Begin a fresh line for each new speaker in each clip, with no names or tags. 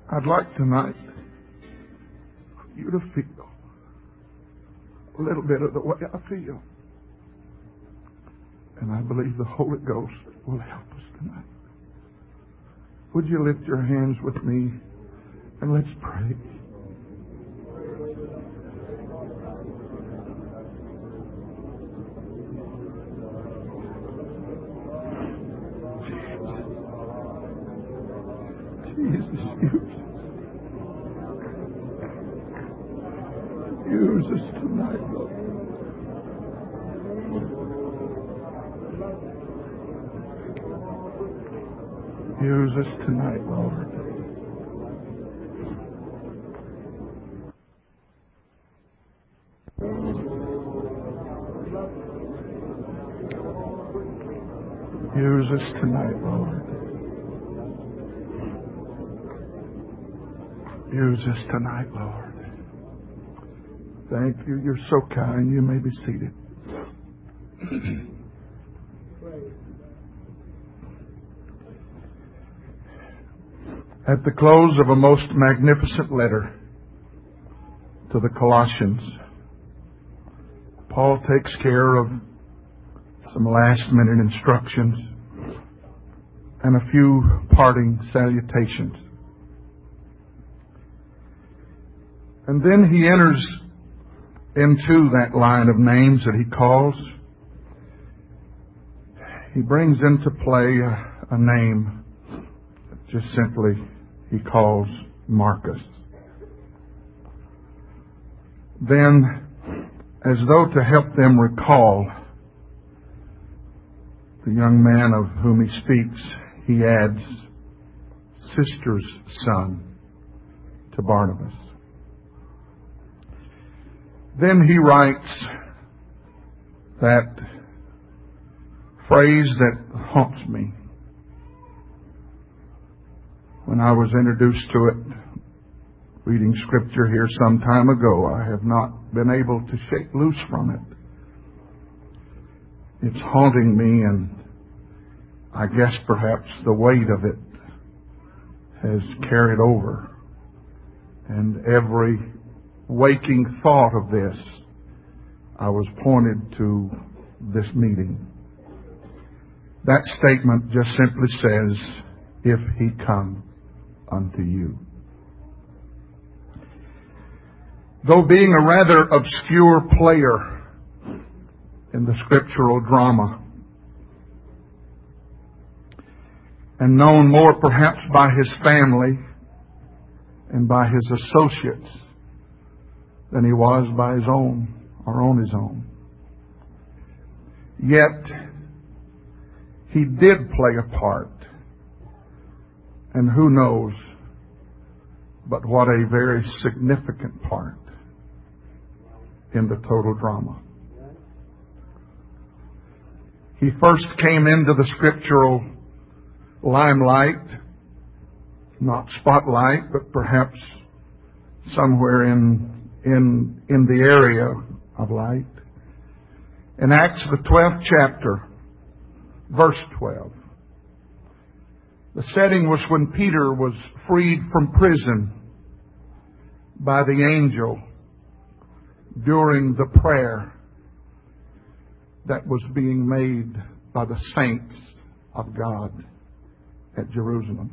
I'd like tonight for you to feel a little bit of the way I feel. And I believe the Holy Ghost will help us tonight. Would you lift your hands with me and let's pray. Jesus, use us tonight, Lord. Use us tonight, Lord. Use us tonight, Lord. Use us tonight, Lord. Thank you. You're so kind. You may be seated. At the close of a most magnificent letter to the Colossians, Paul takes care of some last-minute instructions and a few parting salutations. And then he enters into that line of names that he calls. He brings into play a name that just simply he calls Marcus. Then, as though to help them recall the young man of whom he speaks, he adds sister's son to Barnabas. Then he writes that phrase that haunts me. When I was introduced to it, reading Scripture here some time ago, I have not been able to shake loose from it. It's haunting me, and I guess perhaps the weight of it has carried over. And every waking thought of this, I was pointed to this meeting. That statement just simply says, if he come unto you. Though being a rather obscure player in the scriptural drama, and known more perhaps by his family and by his associates than he was by his own or on his own, yet he did play a part. And who knows but what a very significant part in the total drama. He first came into the scriptural limelight, not spotlight, but perhaps somewhere in the area of light. In Acts the 12th chapter, verse 12. The setting was when Peter was freed from prison by the angel during the prayer that was being made by the saints of God at Jerusalem.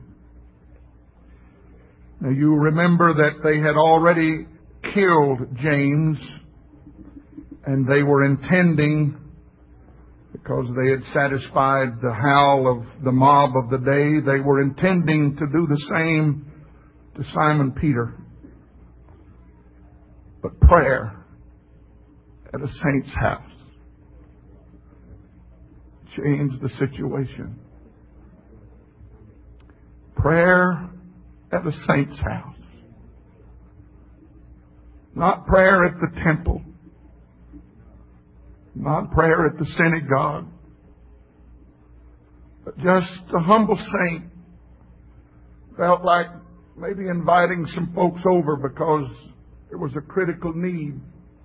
Now you remember that they had already killed James, and they were intending, because they had satisfied the howl of the mob of the day, they were intending to do the same to Simon Peter. But prayer at a saint's house changed the situation. Prayer at a saint's house. Not prayer at the temple. Not prayer at the synagogue. But just a humble saint felt like maybe inviting some folks over because there was a critical need.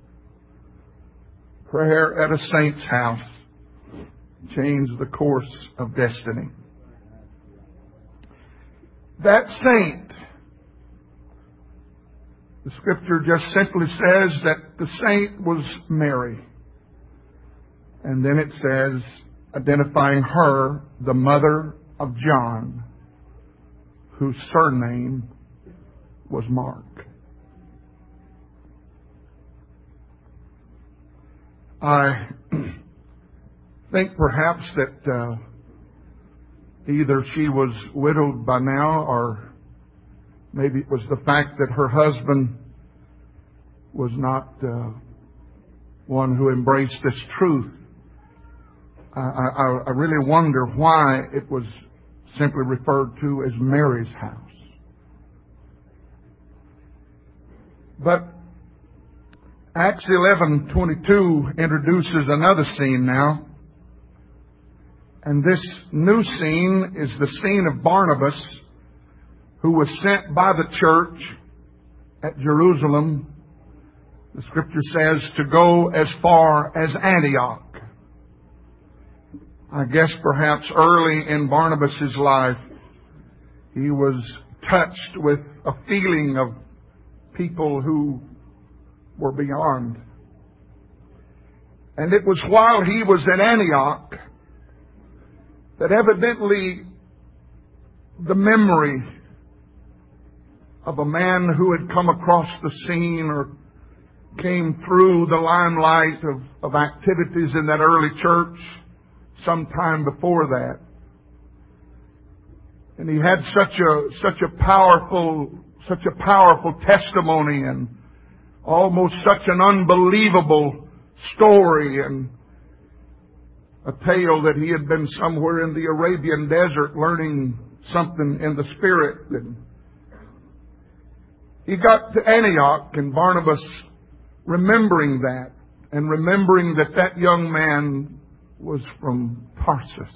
Prayer at a saint's house changed the course of destiny. That saint The Scripture just simply says that the saint was Mary. And then it says, identifying her, the mother of John, whose surname was Mark. I think perhaps that either she was widowed by now, or maybe it was the fact that her husband was not one who embraced this truth. I really wonder why it was simply referred to as Mary's house. But Acts 11:22 introduces another scene now. And this new scene is the scene of Barnabas, who was sent by the church at Jerusalem, the Scripture says, to go as far as Antioch. I guess perhaps early in Barnabas' life, he was touched with a feeling of people who were beyond. And it was while he was in Antioch that evidently the memory of a man who had come across the scene or came through the limelight of activities in that early church sometime before that. And he had such a powerful testimony, and almost such an unbelievable story, and a tale that he had been somewhere in the Arabian desert learning something in the Spirit. And he got to Antioch, and Barnabas, remembering that, and remembering that that young man was from Tarsus.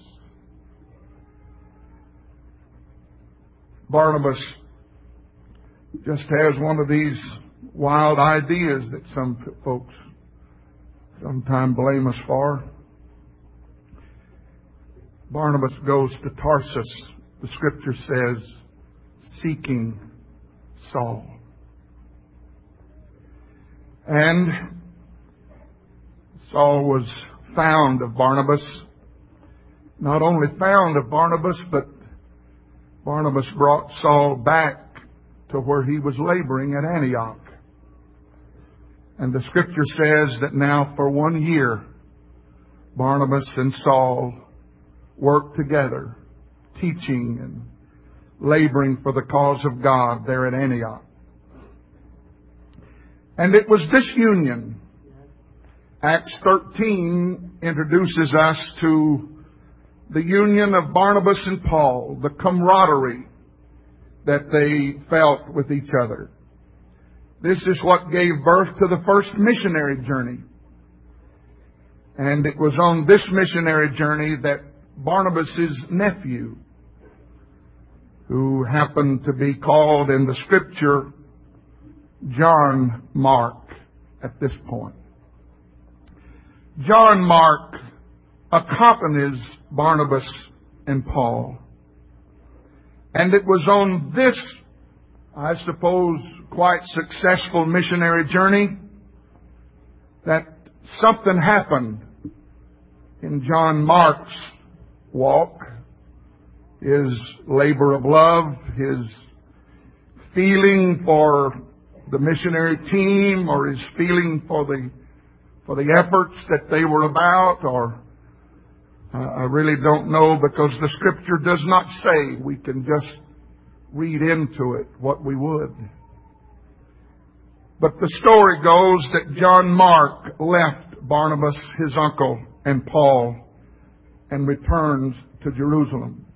Barnabas just has one of these wild ideas that some folks sometimes blame us for. Barnabas goes to Tarsus, the Scripture says, seeking Saul. And Saul was found of Barnabas. Not only found of Barnabas, but Barnabas brought Saul back to where he was laboring at Antioch. And the Scripture says that now for 1 year, Barnabas and Saul worked together, teaching and laboring for the cause of God there at Antioch. And it was this union, Acts 13 introduces us to the union of Barnabas and Paul, the camaraderie that they felt with each other. This is what gave birth to the first missionary journey. And it was on this missionary journey that Barnabas' nephew, who happened to be called in the Scripture John Mark at this point. John Mark accompanies Barnabas and Paul. And it was on this, I suppose, quite successful missionary journey that something happened in John Mark's walk, his labor of love, his feeling for the missionary team, or his feeling for the efforts that they were about, or I really don't know, because the Scripture does not say. We can just read into it what we would. But the story goes that John Mark left Barnabas, his uncle, and Paul, and returns to Jerusalem.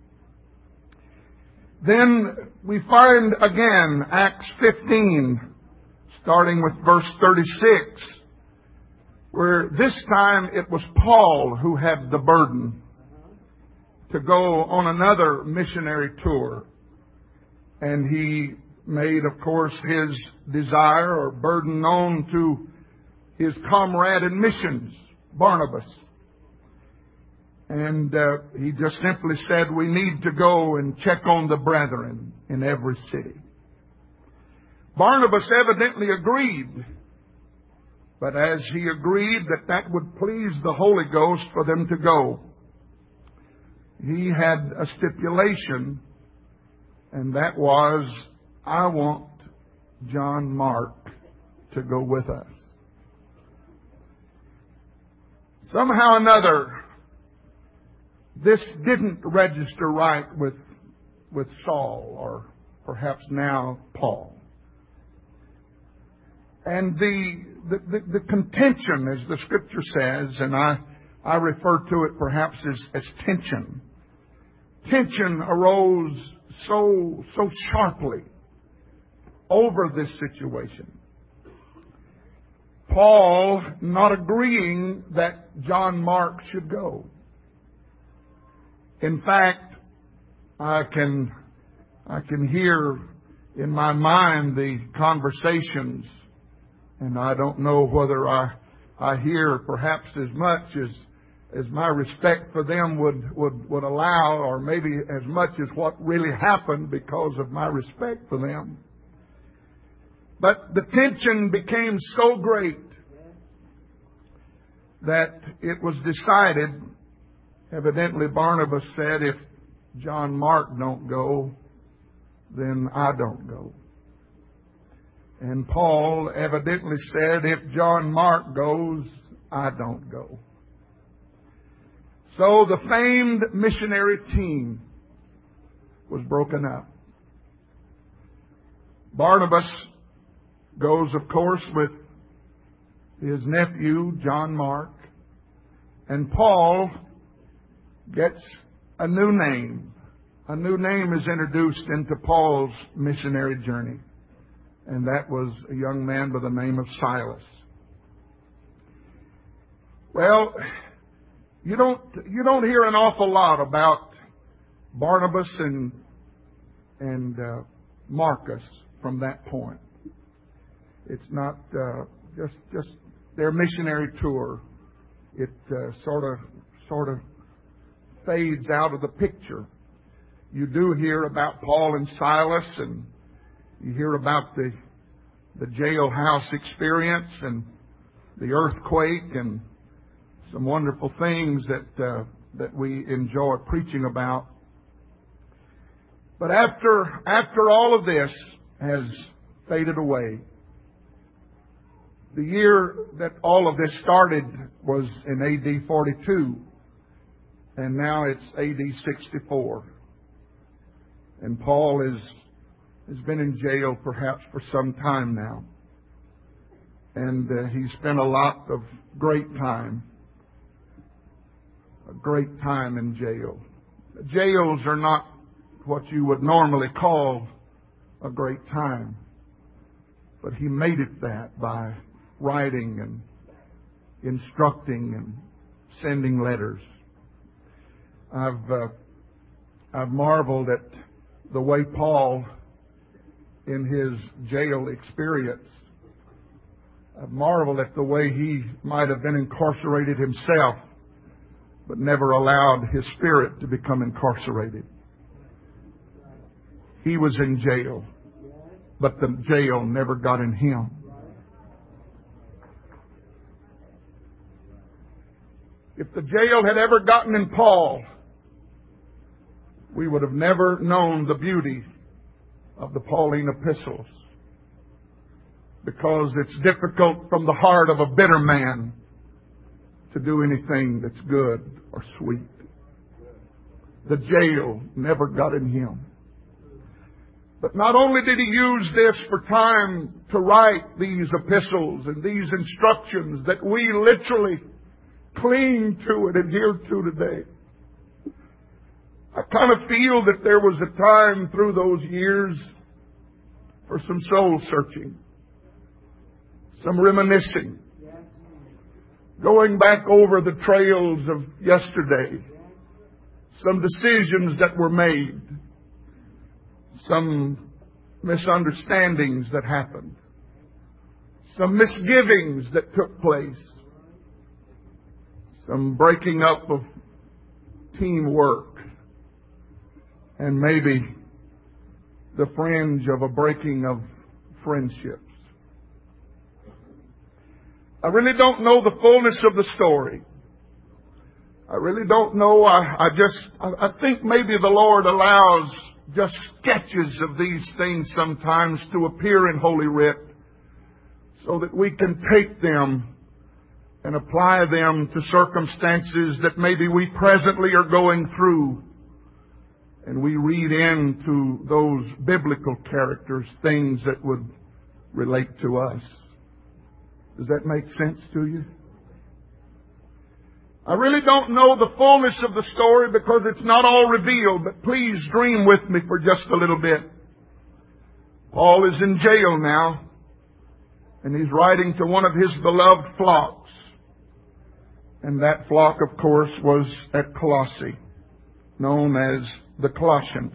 Then we find again Acts 15, starting with verse 36, where this time it was Paul who had the burden to go on another missionary tour. And he made, of course, his desire or burden known to his comrade in missions, Barnabas. And he just simply said, we need to go and check on the brethren in every city. Barnabas evidently agreed. But as he agreed that that would please the Holy Ghost for them to go, he had a stipulation, and that was, I want John Mark to go with us. Somehow or another, this didn't register right with Saul, or perhaps now Paul. And the contention, as the Scripture says, and I refer to it perhaps as tension. Tension arose so sharply over this situation. Paul not agreeing that John Mark should go. In fact, I can hear in my mind the conversations, and I don't know whether I hear perhaps as much as my respect for them would allow, or maybe as much as what really happened because of my respect for them. But the tension became so great that it was decided, evidently Barnabas said, if John Mark don't go, then I don't go. And Paul evidently said, if John Mark goes, I don't go. So the famed missionary team was broken up. Barnabas goes, of course, with his nephew, John Mark. And Paul gets a new name. A new name is introduced into Paul's missionary journey. And that was a young man by the name of Silas. Well, you don't hear an awful lot about Barnabas and Marcus from that point. It's not just their missionary tour. It sort of fades out of the picture. You do hear about Paul and Silas, and you hear about the jailhouse experience and the earthquake and some wonderful things that we enjoy preaching about. But after all of this has faded away, the year that all of this started was in AD 42, and now it's AD 64. And Paul has been in jail perhaps for some time now. And he spent a lot of great time in jail. Jails are not what you would normally call a great time. But he made it that by writing and instructing and sending letters. I've marveled at the way Paul, in his jail experience, I've marveled at the way he might have been incarcerated himself, but never allowed his spirit to become incarcerated. He was in jail, but the jail never got in him. If the jail had ever gotten in Paul, we would have never known the beauty of the Pauline epistles, because it's difficult from the heart of a bitter man to do anything that's good or sweet. The jail never got in him. But not only did he use this for time to write these epistles and these instructions that we literally cling to and adhere to today. I kind of feel that there was a time through those years for some soul searching, some reminiscing, going back over the trails of yesterday, some decisions that were made, some misunderstandings that happened, some misgivings that took place, some breaking up of teamwork, and maybe the fringe of a breaking of friendships. I really don't know the fullness of the story. I really don't know. I think maybe the Lord allows just sketches of these things sometimes to appear in Holy Writ so that we can take them and apply them to circumstances that maybe we presently are going through. And we read into those biblical characters things that would relate to us. Does that make sense to you? I really don't know the fullness of the story because it's not all revealed, but please dream with me for just a little bit. Paul is in jail now, and he's writing to one of his beloved flocks. And that flock, of course, was at Colossae, known as the Colossians.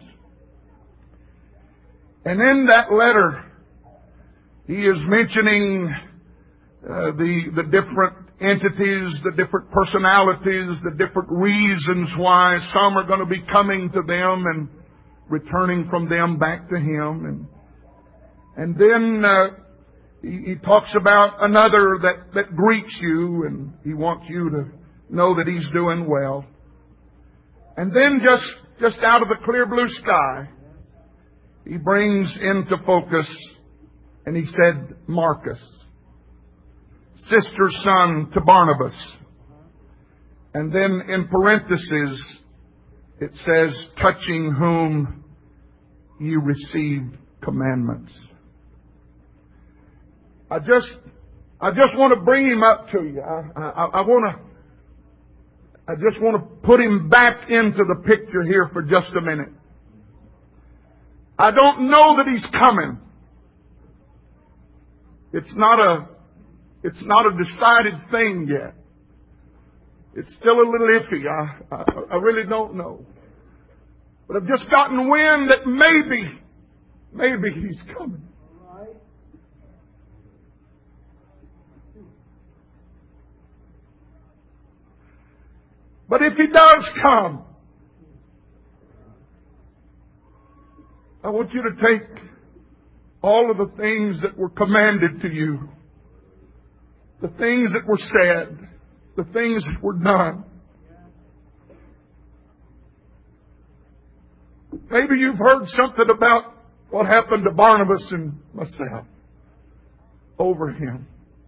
And in that letter, he is mentioning the different entities, the different personalities, the different reasons why some are going to be coming to them and returning from them back to him. And then he talks about another that greets you, and he wants you to know that he's doing well. And then just out of the clear blue sky, he brings into focus, and he said, Marcus, sister's son to Barnabas. And then in parentheses, it says, touching whom you received commandments. I just want to bring him up to you. I just want to put him back into the picture here for just a minute. I don't know that he's coming. It's not a decided thing yet. It's still a little iffy. I really don't know. But I've just gotten wind that maybe he's coming. But if he does come, I want you to take all of the things that were commanded to you, the things that were said, the things that were done. Maybe you've heard something about what happened to Barnabas and myself over him.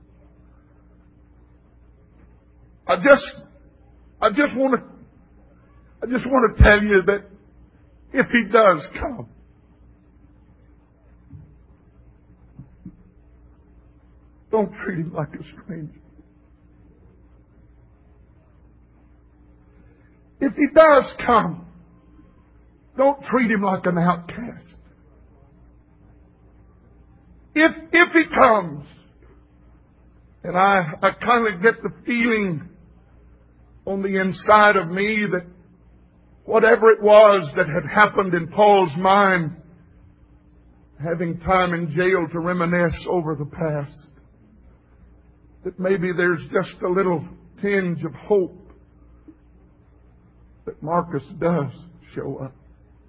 I just want to tell you that if he does come, don't treat him like a stranger. If he does come, don't treat him like an outcast. If he comes, and I kind of get the feeling on the inside of me that whatever it was that had happened in Paul's mind, having time in jail to reminisce over the past, that maybe there's just a little tinge of hope that Marcus does show up.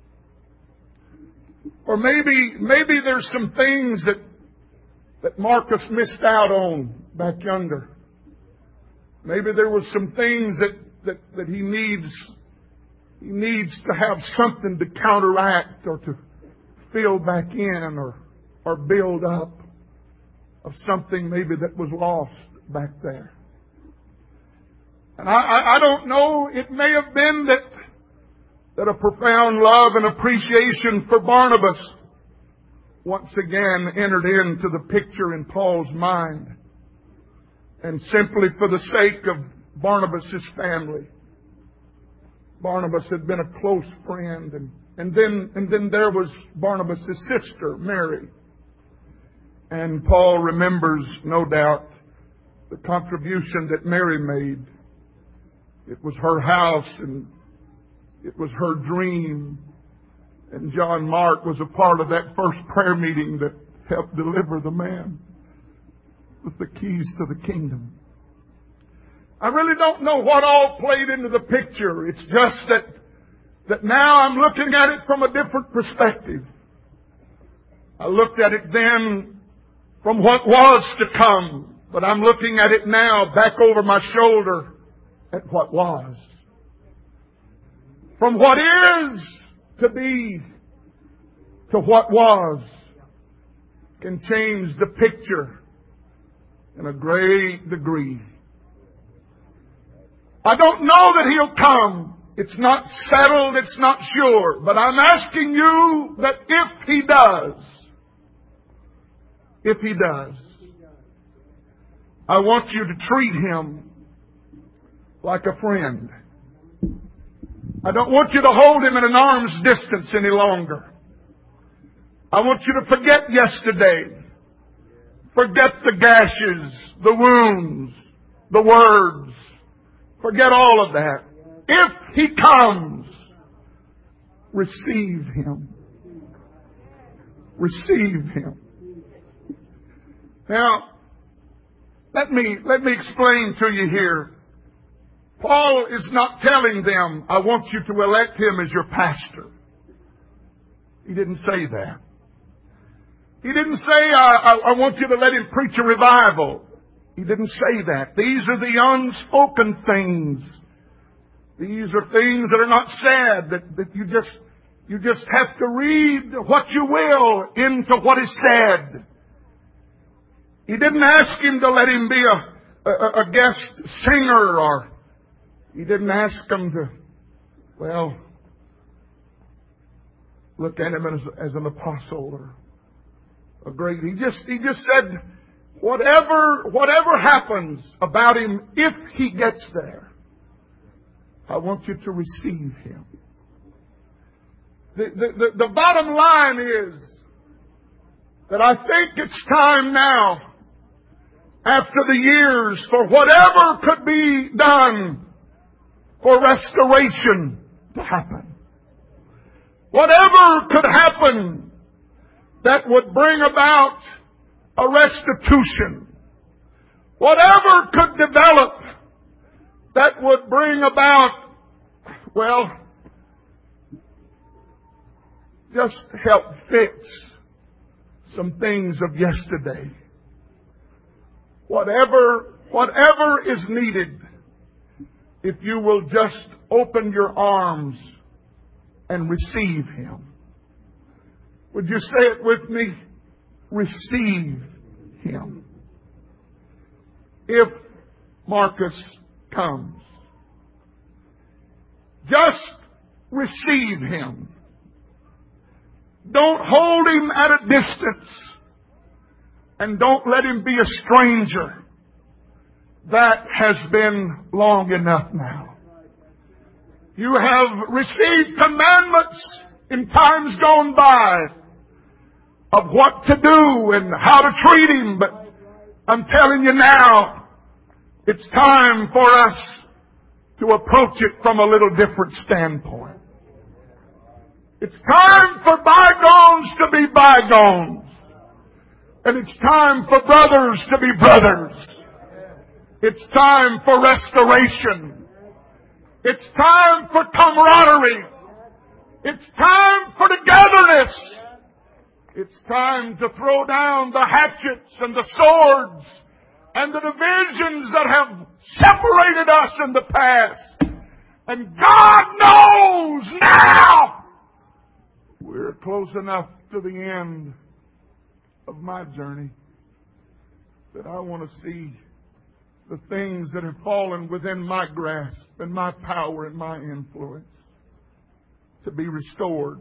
Or maybe there's some things that Marcus missed out on back yonder. Maybe there was some things that he needs to have something to counteract or to fill back in or build up of something maybe that was lost back there. And I don't know, it may have been that a profound love and appreciation for Barnabas once again entered into the picture in Paul's mind. And simply for the sake of Barnabas' family. Barnabas had been a close friend. And then there was Barnabas' sister, Mary. And Paul remembers, no doubt, the contribution that Mary made. It was her house and it was her dream. And John Mark was a part of that first prayer meeting that helped deliver the man with the keys to the kingdom. I really don't know what all played into the picture. It's just that now I'm looking at it from a different perspective. I looked at it then from what was to come, but I'm looking at it now back over my shoulder at what was. From what is to be to what was can change the picture in a great degree. I don't know that He'll come. It's not settled, it's not sure. But I'm asking you that if He does, I want you to treat Him like a friend. I don't want you to hold Him at an arm's distance any longer. I want you to forget yesterday. Forget the gashes, the wounds, the words. Forget all of that. If He comes, receive Him. Receive Him. Now, let me explain to you here. Paul is not telling them, I want you to elect him as your pastor. He didn't say that. He didn't say, I want you to let him preach a revival. He didn't say that. These are the unspoken things. These are things that are not said, that you just have to read what you will into what is said. He didn't ask him to let him be a guest singer, or he didn't ask him to, look at him as an apostle or a great. He just said, whatever happens about him, if he gets there, I want you to receive him. The bottom line is that I think it's time now, after the years, for whatever could be done for restoration to happen. Whatever could happen that would bring about a restitution. Whatever could develop that would bring about, just help fix some things of yesterday. Whatever is needed, if you will just open your arms and receive Him. Would you say it with me? Receive Him. If Marcus comes, just receive Him. Don't hold Him at a distance. And don't let Him be a stranger. That has been long enough now. You have received commandments in times gone by of what to do and how to treat Him, but I'm telling you now, it's time for us to approach it from a little different standpoint. It's time for bygones to be bygones. And it's time for brothers to be brothers. It's time for restoration. It's time for camaraderie. It's time for togetherness. It's time to throw down the hatchets and the swords and the divisions that have separated us in the past. And God knows now we're close enough to the end of my journey that I want to see the things that have fallen within my grasp and my power and my influence to be restored.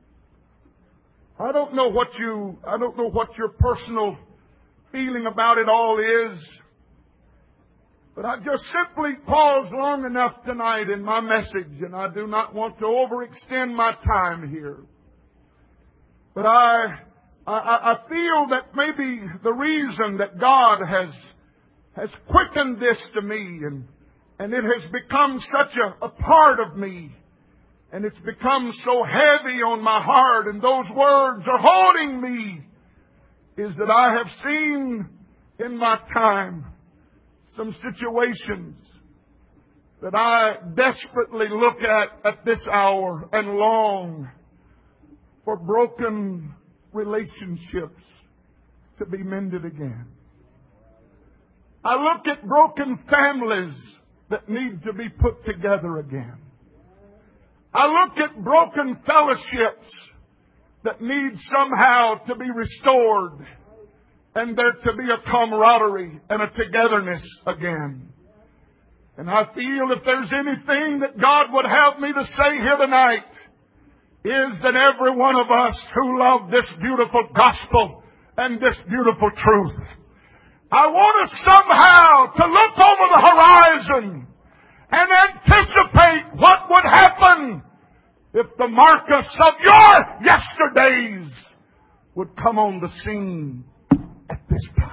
I don't know what your personal feeling about it all is, but I just simply paused long enough tonight in my message, and I do not want to overextend my time here. But I feel that maybe the reason that God has quickened this to me and it has become such a part of me, and it's become so heavy on my heart, and those words are holding me, is that I have seen in my time some situations that I desperately look at this hour and long for broken relationships to be mended again. I look at broken families that need to be put together again. I look at broken fellowships that need somehow to be restored and there to be a camaraderie and a togetherness again. And I feel if there's anything that God would have me to say here tonight is that every one of us who love this beautiful gospel and this beautiful truth, I want us somehow to look over the horizon and anticipate what would happen if the Marcus of your yesterdays would come on the scene at this time.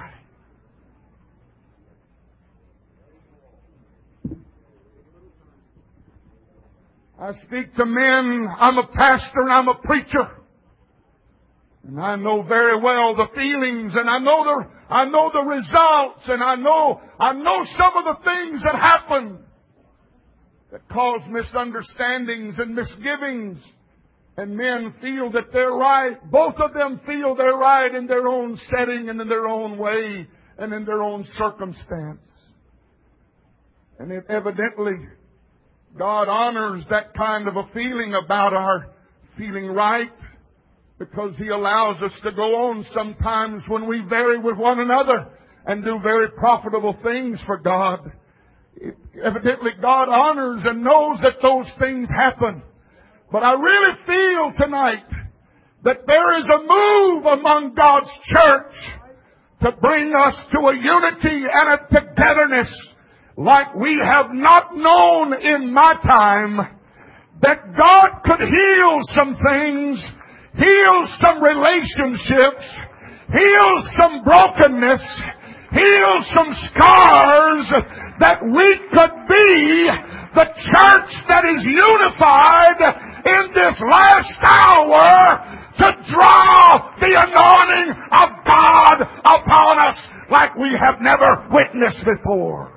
I speak to men. I'm a pastor and I'm a preacher. And I know very well the feelings, and I know the results, and I know some of the things that happen that cause misunderstandings and misgivings. And men feel that they're right. Both of them feel they're right in their own setting and in their own way and in their own circumstance. And it evidently, God honors that kind of a feeling about our feeling right, because He allows us to go on sometimes when we vary with one another and do very profitable things for God. Evidently, God honors and knows that those things happen. But I really feel tonight that there is a move among God's church to bring us to a unity and a togetherness like we have not known in my time. That God could heal some things, heal some relationships, heal some brokenness, heal some scars, that we could be the church that is unified in this last hour to draw the anointing of God upon us like we have never witnessed before.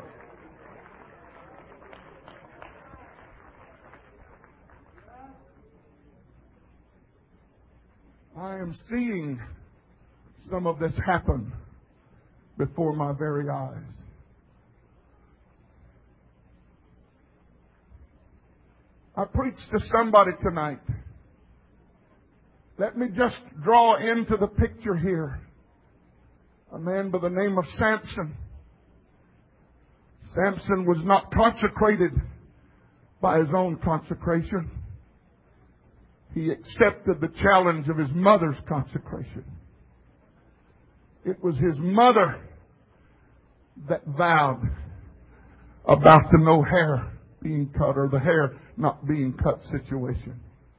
I am seeing some of this happen before my very eyes. I preached to somebody tonight. Let me just draw into the picture here a man by the name of Samson. Samson was not consecrated by his own consecration. He accepted the challenge of his mother's consecration. It was his mother that vowed about the no hair being cut, or the hair not being cut situation.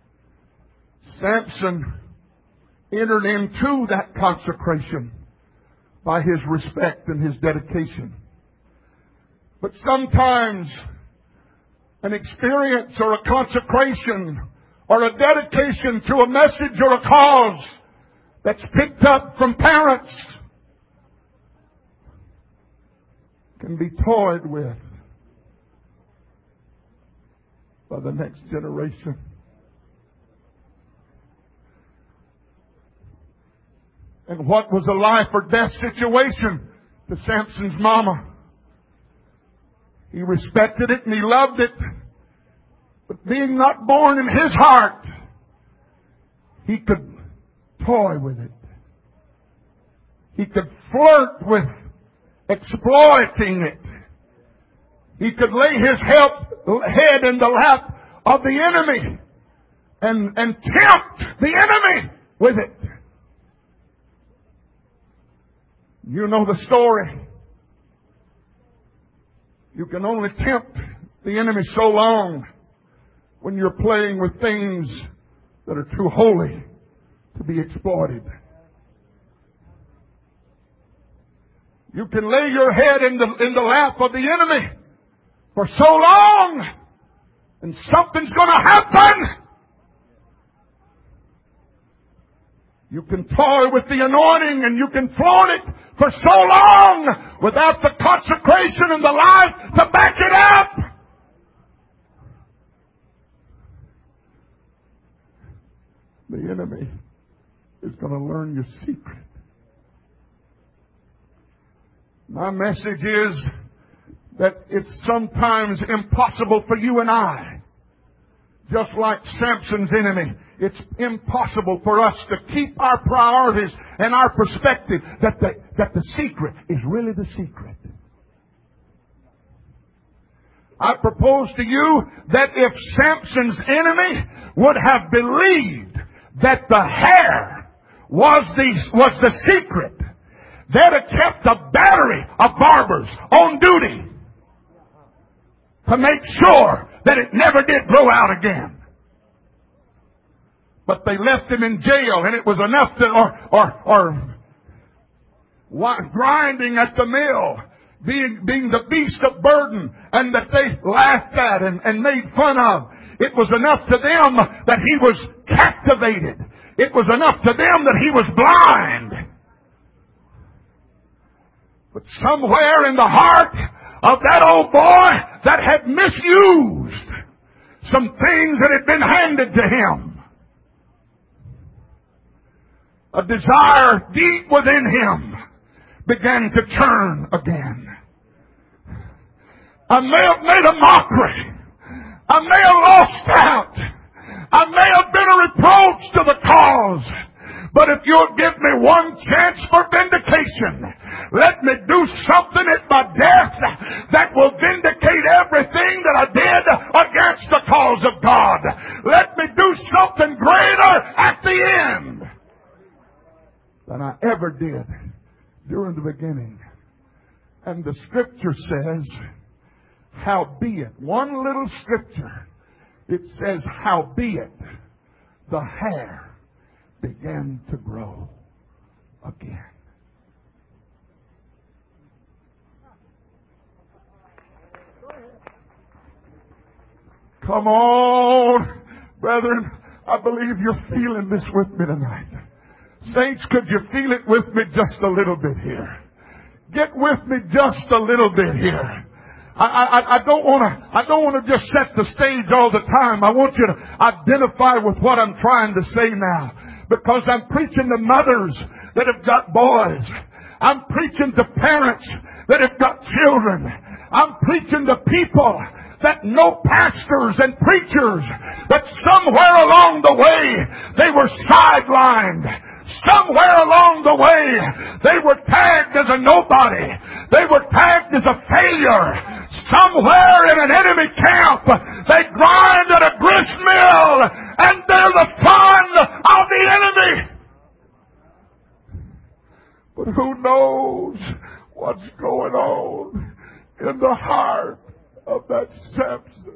Samson entered into that consecration by his respect and his dedication. But sometimes an experience or a consecration or a dedication to a message or a cause that's picked up from parents can be toyed with by the next generation. And what was a life or death situation to Samson's mama? He respected it and he loved it. But being not born in his heart, he could toy with it. He could flirt with exploiting it. He could lay his head in the lap of the enemy and tempt the enemy with it. You know the story. You can only tempt the enemy so long when you're playing with things that are too holy to be exploited. You can lay your head in the lap of the enemy for so long, and something's going to happen. You can toy with the anointing and you can flaunt it for so long without the consecration and the life to back it up. The enemy is going to learn your secret. My message is that it's sometimes impossible for you and I, just like Samson's enemy, it's impossible for us to keep our priorities and our perspective that the secret is really the secret. I propose to you that if Samson's enemy would have believed that the hair was the secret, they'd have kept a battery of barbers on duty to make sure that it never did grow out again. But they left him in jail, and it was enough grinding at the mill, being the beast of burden, and that they laughed at and made fun of. It was enough to them that he was captivated. It was enough to them that he was blind. But somewhere in the heart of that old boy that had misused some things that had been handed to him, a desire deep within him began to churn again. I may have made a mockery. I may have lost out. I may have been a reproach to the cause. But if you'll give me one chance for vindication, let me do something at my death that will vindicate everything that I did against the cause of God. Let me do something greater at the end than I ever did during the beginning. And the scripture says, howbeit, one little scripture, it says, howbeit, the hair began to grow again. Come on, brethren. I believe you're feeling this with me tonight. Saints, could you feel it with me just a little bit here? Get with me just a little bit here. I don't want to just set the stage all the time. I want you to identify with what I'm trying to say now. Because I'm preaching to mothers that have got boys. I'm preaching to parents that have got children. I'm preaching to people that know pastors and preachers, that somewhere along the way they were sidelined. Somewhere along the way they were tagged as a nobody. They were tagged as a failure. Somewhere in an enemy camp they grind at a grist mill and they're the fun of the enemy. But who knows what's going on in the heart of that Samson?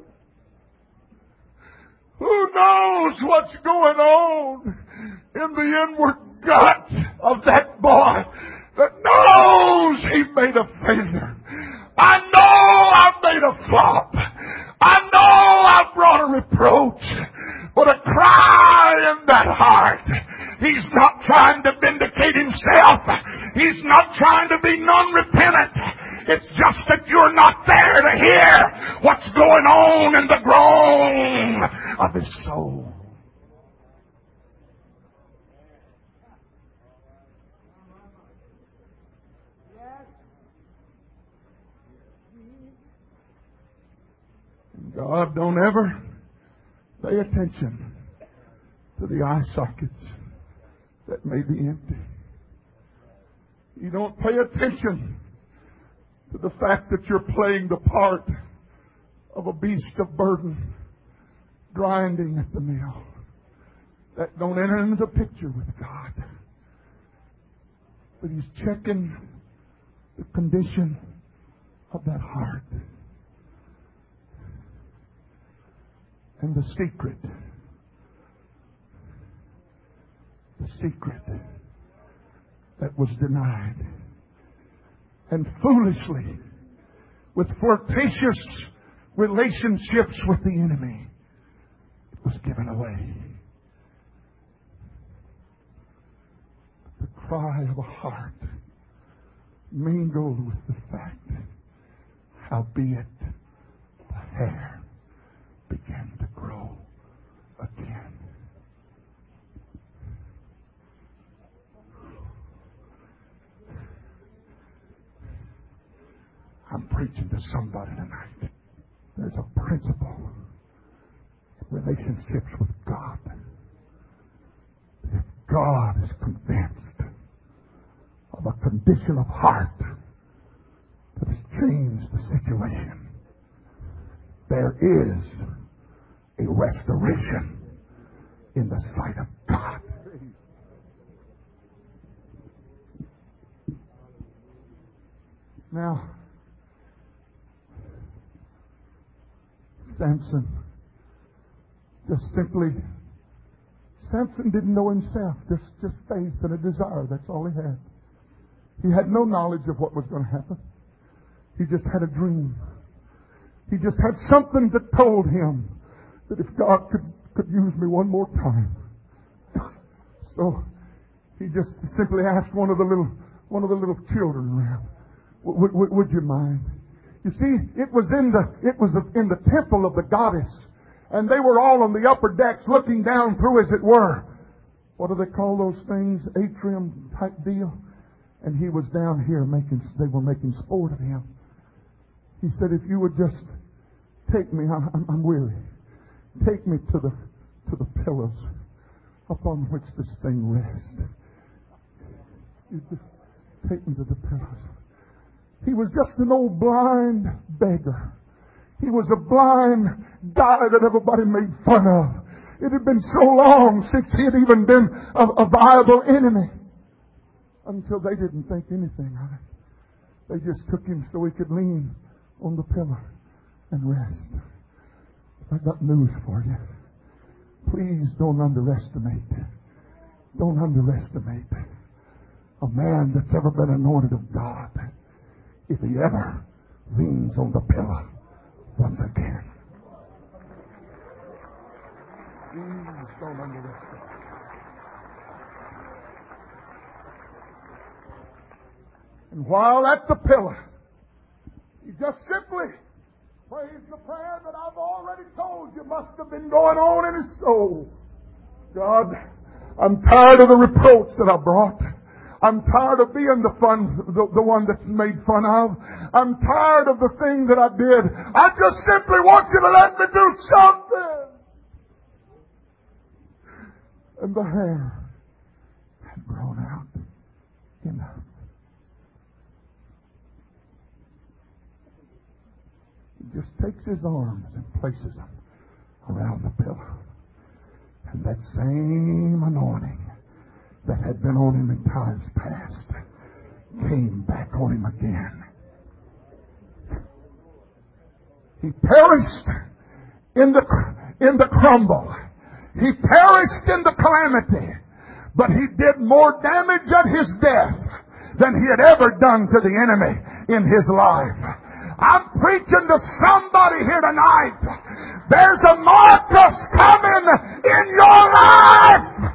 Who knows what's going on in the inward gut of that boy that knows he made a failure? I know I've made a flop. I know I've brought a reproach. But a cry in that heart. He's not trying to vindicate himself. He's not trying to be non-repentant. It's just that you're not there to hear what's going on in the groan of his soul. God don't ever pay attention to the eye sockets that may be empty. You don't pay attention to the fact that you're playing the part of a beast of burden, grinding at the mill. That don't enter into the picture with God. But He's checking the condition of that heart. And the secret that was denied and foolishly, with flirtatious relationships with the enemy, it was given away. The cry of a heart mingled with the fact, howbeit the hair began to grow again. I'm preaching to somebody tonight. There's a principle in relationships with God. If God is convinced of a condition of heart that has changed the situation, there is a restoration in the sight of God. Now, Samson didn't know himself, just faith and a desire. That's all he had. He had no knowledge of what was going to happen. He just had a dream. He just had something that told him that if God could use me one more time. So he just simply asked one of the little children around, would you mind? You see, it was in the temple of the goddess, and they were all on the upper decks looking down through, as it were. What do they call those things? Atrium type deal. And he was down here they were making sport of him. He said, if you would just take me, I'm weary. Take me to the pillows upon which this thing rests. You just take me to the pillows. He was just an old blind beggar. He was a blind guy that everybody made fun of. It had been so long since he had even been a viable enemy. Until they didn't think anything of it. They just took him so he could lean on the pillow and rest. I got news for you. Please don't underestimate a man that's ever been anointed of God if he ever leans on the pillow once again. Please don't underestimate. And while at the pillar, he just simply prays the prayer that I've already told you must have been going on in his soul. God, I'm tired of the reproach that I brought. I'm tired of being the one that's made fun of. I'm tired of the thing that I did. I just simply want you to let me do something. And the hair had grown out enough. He just takes his arms and places them around the pillow. And that same anointing that had been on him in times past came back on him again. He perished in the crumble. He perished in the calamity. But he did more damage at his death than he had ever done to the enemy in his life. I'm preaching to somebody here tonight. There's a Marcus coming in your life.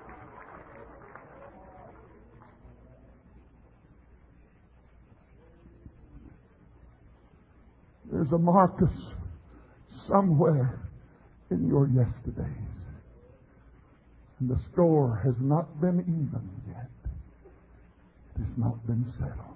There's a Marcus somewhere in your yesterdays. And the score has not been even yet. It has not been settled.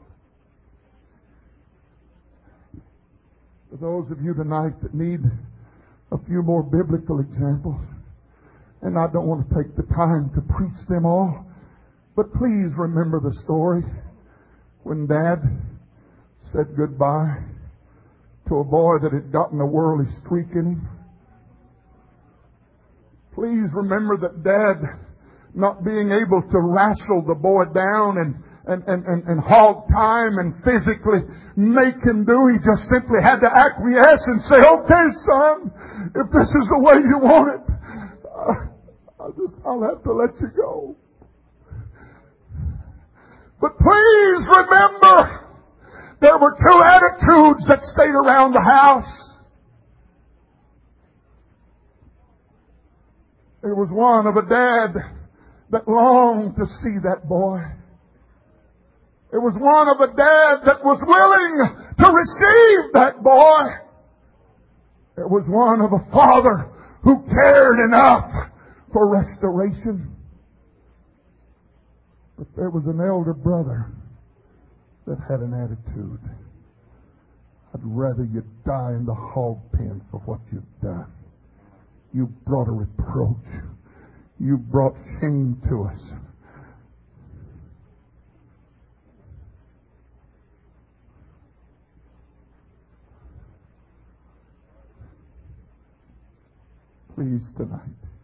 For those of you tonight that need a few more biblical examples, and I don't want to take the time to preach them all, but please remember the story when Dad said goodbye to a boy that had gotten a worldly streak in him. Please remember that Dad, not being able to wrestle the boy down and hog time and physically make him do, he just simply had to acquiesce and say, okay, son, if this is the way you want it, I'll have to let you go. But please remember, there were two attitudes that stayed around the house. There was one of a dad that longed to see that boy. There was one of a dad that was willing to receive that boy. There was one of a father who cared enough for restoration. But there was an elder brother that had an attitude. I'd rather you die in the hog pen for what you've done. You brought a reproach. You brought shame to us. Please tonight,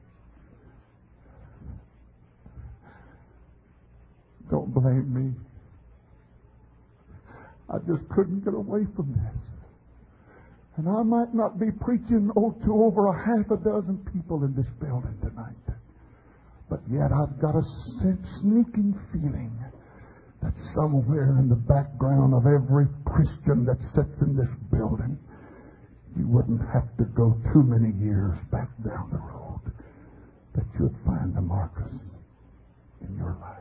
don't blame me. I just couldn't get away from this. And I might not be preaching to over a half a dozen people in this building tonight. But yet I've got a sneaking feeling that somewhere in the background of every Christian that sits in this building, you wouldn't have to go too many years back down the road that you'd find a Marcus in your life.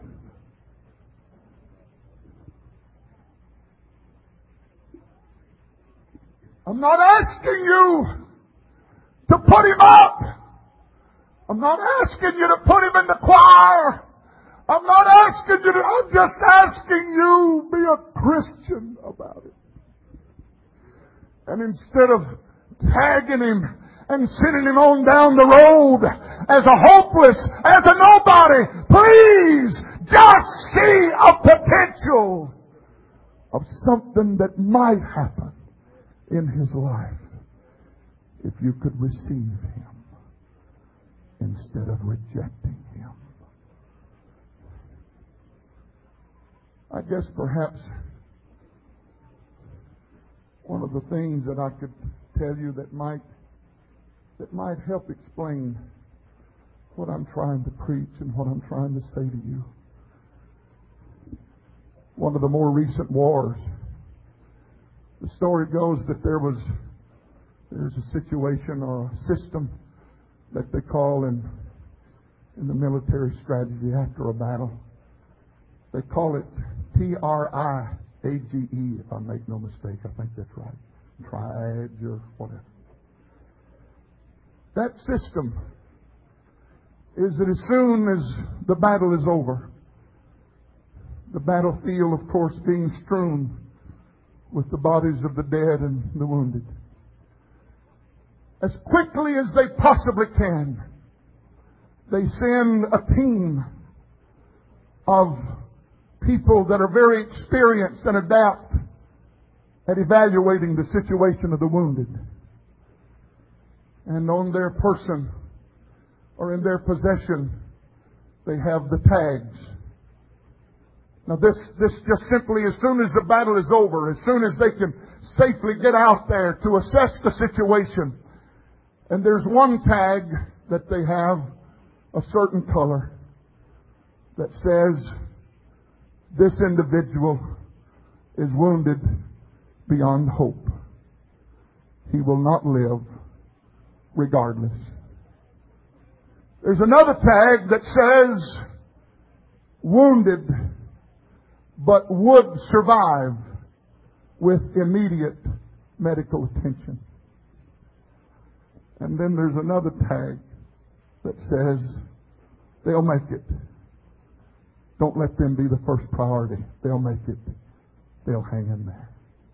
I'm not asking you to put him up. I'm not asking you to put him in the choir. I'm not asking you to, I'm just asking you be a Christian about it. And instead of tagging him and sending him on down the road as a hopeless, as a nobody, please just see a potential of something that might happen in his life if you could receive him instead of rejecting him. I guess perhaps one of the things that I could tell you that might help explain what I'm trying to preach and what I'm trying to say to you. One of the more recent wars, the story goes that there's a situation or a system that they call in the military strategy after a battle. They call it TRIAGE, if I make no mistake. I think that's right. Triage or whatever. That system is that as soon as the battle is over, the battlefield, of course, being strewn with the bodies of the dead and the wounded, as quickly as they possibly can, they send a team of people that are very experienced and adept at evaluating the situation of the wounded. And on their person or in their possession, they have the tags. Now this just simply, as soon as the battle is over, as soon as they can safely get out there to assess the situation, and there's one tag that they have, a certain color, that says, this individual is wounded beyond hope. He will not live regardless. There's another tag that says, wounded but would survive with immediate medical attention. And then there's another tag that says, they'll make it. Don't let them be the first priority. They'll make it. They'll hang in there.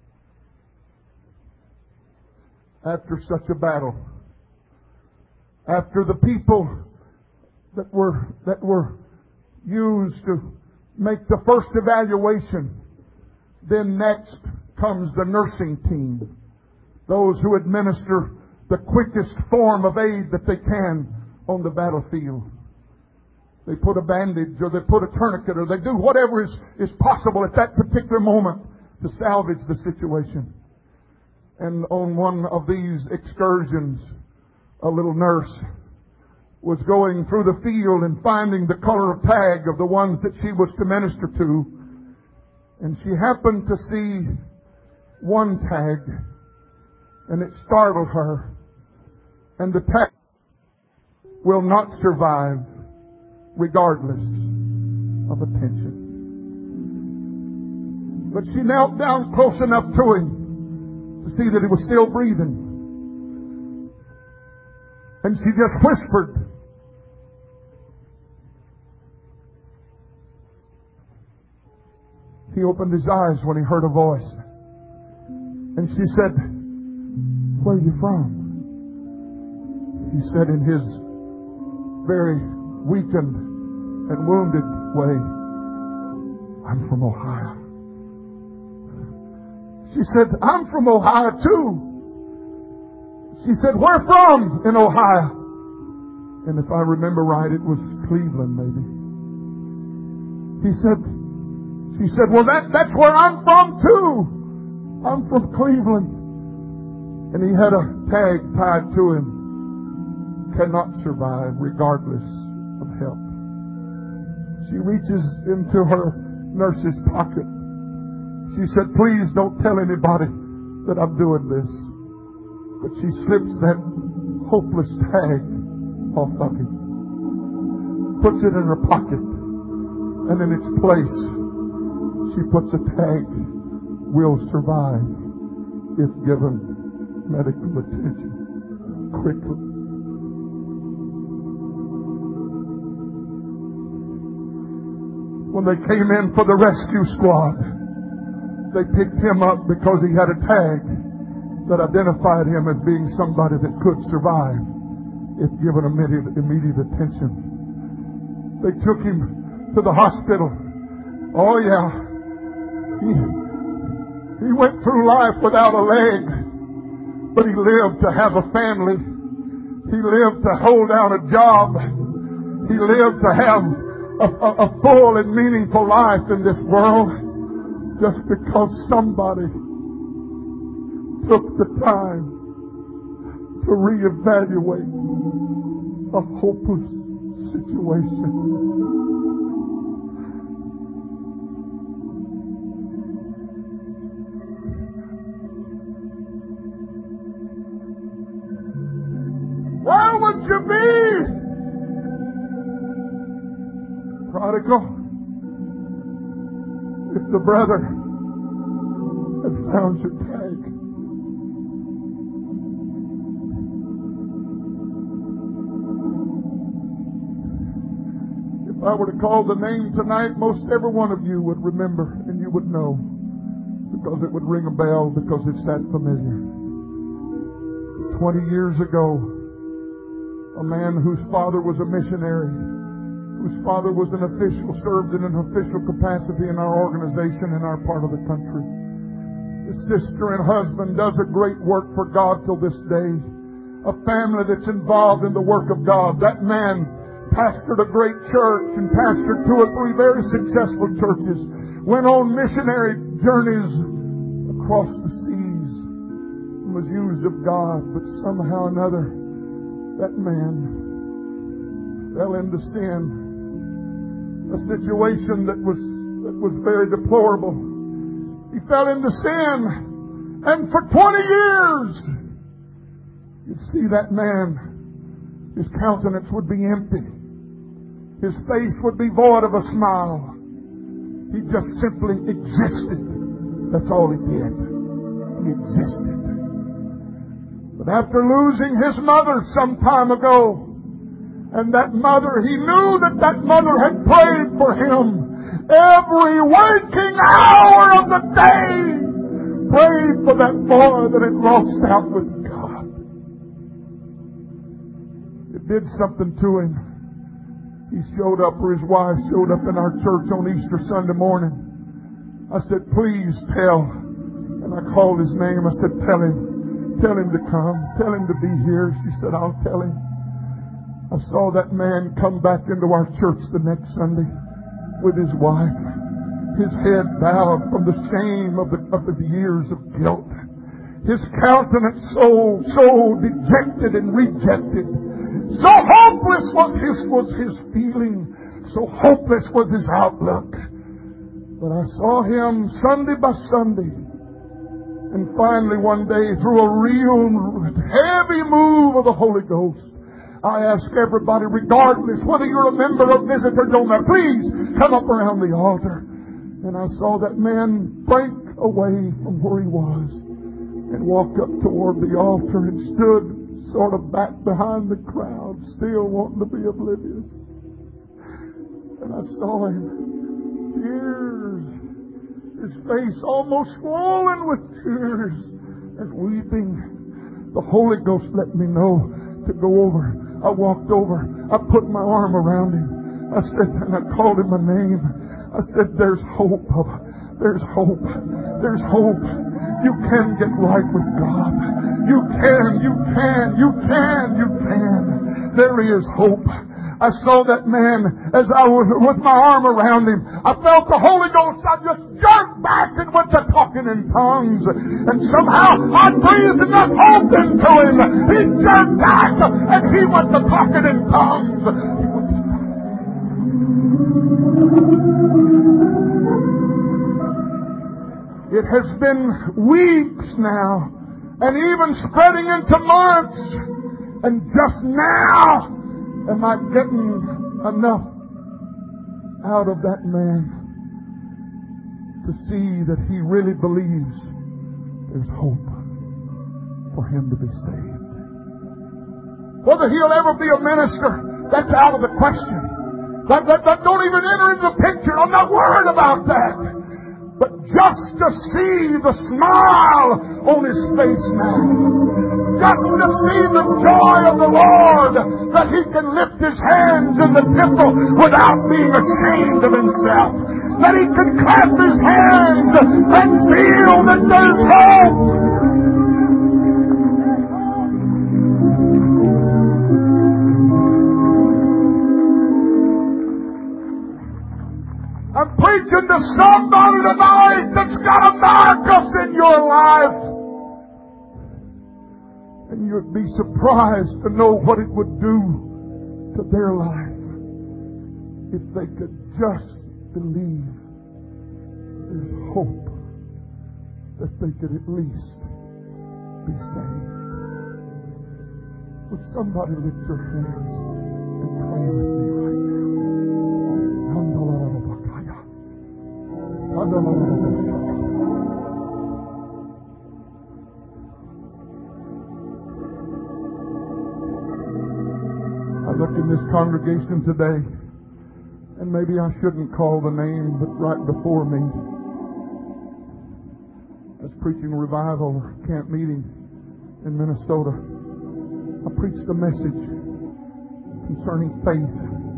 After such a battle, after the people that were used to make the first evaluation, then next comes the nursing team, those who administer the quickest form of aid that they can on the battlefield. They put a bandage or they put a tourniquet or they do whatever is possible at that particular moment to salvage the situation. And on one of these excursions, a little nurse was going through the field and finding the color of tag of the ones that she was to minister to. And she happened to see one tag, and it startled her. And the tag will not survive regardless of attention. But she knelt down close enough to him to see that he was still breathing. And she just whispered, he opened his eyes when he heard a voice. And she said, "Where are you from?" He said in his very weakened and wounded way, "I'm from Ohio." She said, "I'm from Ohio too." She said, "Where from in Ohio?" And if I remember right, it was Cleveland maybe. She said, "Well, that's where I'm from too. I'm from Cleveland." And he had a tag tied to him. "Cannot survive regardless of help." She reaches into her nurse's pocket. She said, "Please don't tell anybody that I'm doing this." But she slips that hopeless tag off of him, puts it in her pocket, and in its place, she puts a tag, "Will survive if given medical attention quickly." When they came in for the rescue squad, they picked him up because he had a tag that identified him as being somebody that could survive if given immediate attention. They took him to the hospital. Oh yeah. He went through life without a leg, but he lived to have a family. He lived to hold down a job. He lived to have a full and meaningful life in this world, just because somebody took the time to reevaluate a hopeless situation. Where would you be, prodigal, if the brother had found your tag? If I were to call the name tonight, most every one of you would remember and you would know, because it would ring a bell, because it's that familiar. 20 years ago, a man whose father was a missionary, whose father was an official, served in an official capacity in our organization in our part of the country. His sister and husband does a great work for God till this day. A family that's involved in the work of God. That man pastored a great church and pastored 2 or 3 very successful churches. Went on missionary journeys across the seas and was used of God. But somehow or another, that man fell into sin. A situation that was very deplorable. He fell into sin, and for 20 years, you'd see that man, his countenance would be empty. His face would be void of a smile. He just simply existed. That's all he did. He existed. But after losing his mother some time ago, and that mother, he knew that mother had prayed for him every waking hour of the day. Prayed for that boy that had lost out with God. It did something to him. He showed up, or his wife showed up in our church on Easter Sunday morning. I said, "Please tell." And I called his name. I said, Tell him to come. Tell him to be here." She said, "I'll tell him." I saw that man come back into our church the next Sunday with his wife, his head bowed from the shame of the years of guilt. His countenance so dejected and rejected. So hopeless was his feeling. So hopeless was his outlook. But I saw him Sunday by Sunday. And finally one day, through a real heavy move of the Holy Ghost, I ask everybody, regardless whether you're a member or visitor, don't matter, please come up around the altar. And I saw that man break away from where he was and walk up toward the altar and stood sort of back behind the crowd, still wanting to be oblivious. And I saw him, tears, his face almost swollen with tears, and weeping. The Holy Ghost let me know to go over. I walked over. I put my arm around him. I said, and I called him a name. I said, there's hope, Bubba. There's hope. There's hope. You can get right with God. You can. There is hope. I saw that man as I was with my arm around him. I felt the Holy Ghost. I just jerked back and went to talking in tongues. And somehow I breathed enough hope into him. He jerked back and he went to talking in tongues. It has been weeks now, and even spreading into months. And just now am I getting enough out of that man to see that he really believes there's hope for him to be saved. Whether he'll ever be a minister, that's out of the question. That don't even enter into the picture. I'm not worried about that. But just to see the smile on his face now. Just to see the joy of the Lord, that he can lift his hands in the temple without being ashamed of himself. That he can clap his hands and feel that there's hope. I'm preaching to somebody tonight that's got a Marcus in your life. And you'd be surprised to know what it would do to their life if they could just believe there's hope that they could at least be saved. Would somebody lift your hands and pray with me right now? I look in this congregation today, and maybe I shouldn't call the name, but right before me, I was preaching revival camp meeting in Minnesota. I preached a message concerning faith.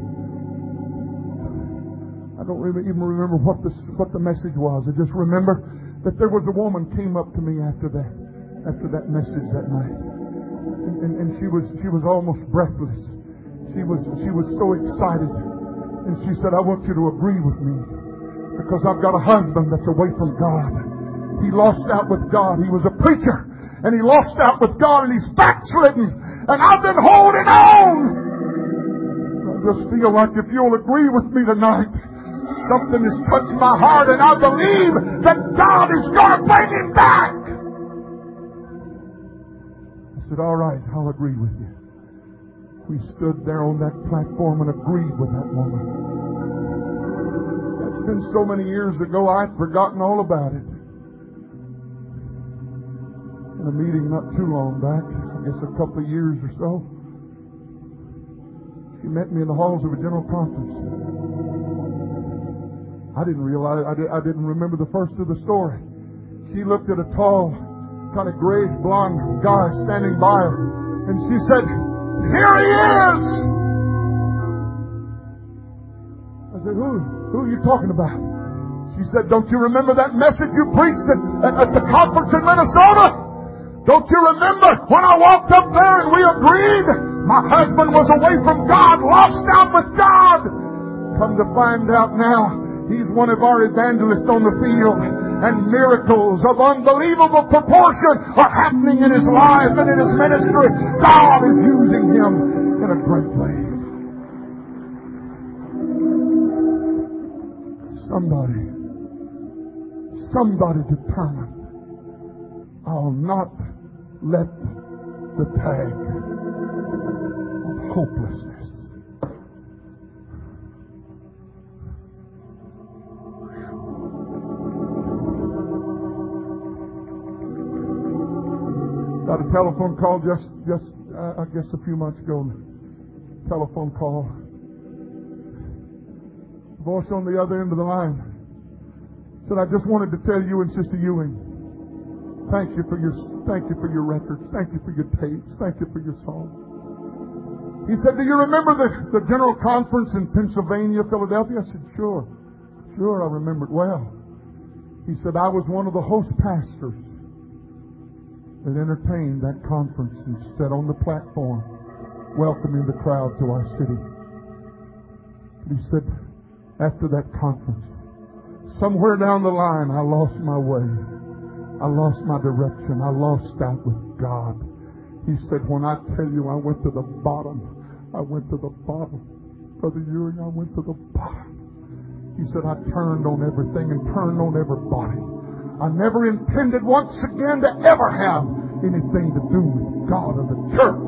I don't even remember what the message was. I just remember that there was a woman came up to me after that message that night, and she was almost breathless. She was so excited, and she said, "I want you to agree with me because I've got a husband that's away from God. He lost out with God. He was a preacher, and he lost out with God, and he's backslidden. And I've been holding on. I just feel like if you'll agree with me tonight, something has touched my heart, and I believe that God is going to bring him back." I said, "All right, I'll agree with you." We stood there on that platform and agreed with that woman. That's been so many years ago, I'd forgotten all about it. In a meeting not too long back, I guess a couple of years or so, she met me in the halls of a general conference. I didn't realize, I didn't remember the first of the story. She looked at a tall, kind of grayish blonde guy standing by her, and she said, "Here he is!" I said, Who are you talking about? She said, "Don't you remember that message you preached at the conference in Minnesota? Don't you remember when I walked up there and we agreed? My husband was away from God, lost out with God. Come to find out now, he's one of our evangelists on the field, and miracles of unbelievable proportion are happening in his life and in his ministry. God is using him in a great way." Somebody determined, I'll not let the tag of hopelessness got a telephone call just I guess a few months ago. Telephone call. Voice on the other end of the line said, "I just wanted to tell you and Sister Ewing, Thank you for your records. Thank you for your tapes. Thank you for your songs. He said, do you remember the General Conference in Pennsylvania, Philadelphia? I said, sure. Sure, I remember it well. He said, I was one of the host pastors that entertained that conference and sat on the platform welcoming the crowd to our city. He said, after that conference, somewhere down the line, I lost my way. I lost my direction. I lost out with God. He said, when I tell you I went to the bottom, I went to the bottom. Brother Ewing, I went to the bottom. He said, I turned on everything and turned on everybody. I never intended once again to ever have anything to do with God or the church.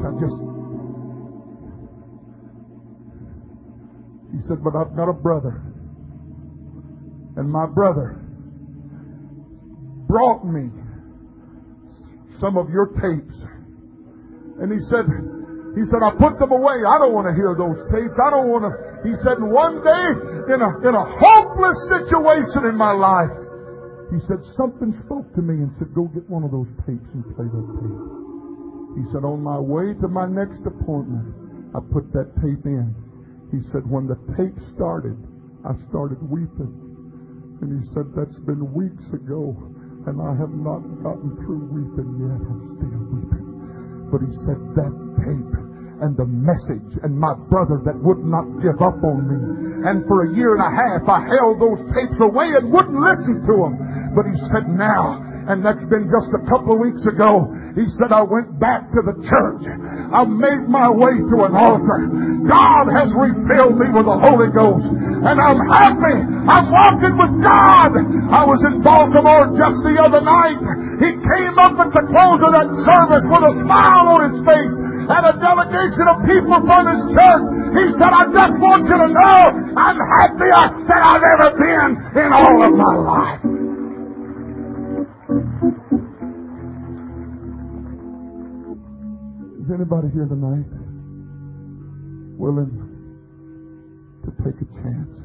He said, but I've got a brother. And my brother brought me some of your tapes. And he said, I put them away. I don't want to hear those tapes. I don't want to. He said, one day in a hopeless situation in my life, he said, something spoke to me and said, go get one of those tapes and play that tape. He said, on my way to my next appointment, I put that tape in. He said, when the tape started, I started weeping. And he said, that's been weeks ago, and I have not gotten through weeping yet. I'm still weeping. But he said, that tape and the message and my brother that would not give up on me. And for a year and a half, I held those tapes away and wouldn't listen to them. But he said, now, and that's been just a couple of weeks ago, he said, I went back to the church. I made my way to an altar. God has refilled me with the Holy Ghost. And I'm happy. I'm walking with God. I was in Baltimore just the other night. He came up at the close of that service with a smile on his face and a delegation of people from his church. He said, I just want you to know I'm happier than I've ever been in all of my life. Is anybody here tonight willing to take a chance?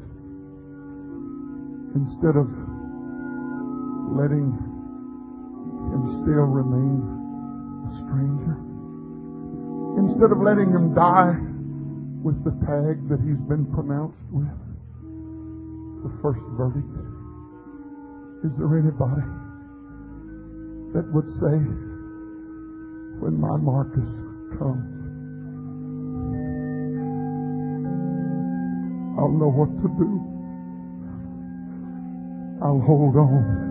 Instead of letting him still remain a stranger? Instead of letting him die with the tag that he's been pronounced with? The first verdict. Is there anybody that would say, when my Marcus comes, I'll know what to do. I'll hold on.